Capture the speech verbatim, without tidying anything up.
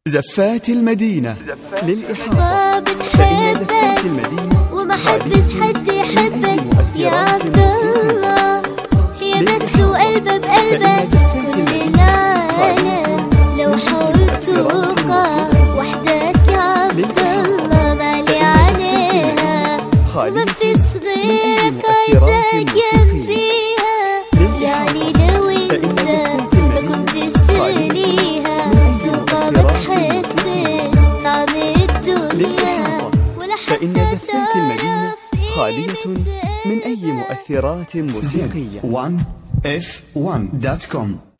زفات المدينة للإحاطة، فإن زفات المدينة وما حبش حد يحبك يا عبد الله، هي بس وقلبه بقلبك كل العالم، لو حاولت توقع وحدك يا عبد الله مالي عليها وما فيش غيرك عايزاك جنبيها، يعني لو انت ما كنتش ليها تبقى ما تحسش طعم الدنيا ولا فإن حتى زفات المدينة تعرف خالية قيمة من أي مؤثرات موسيقية. زد وان اف وان دوت كوم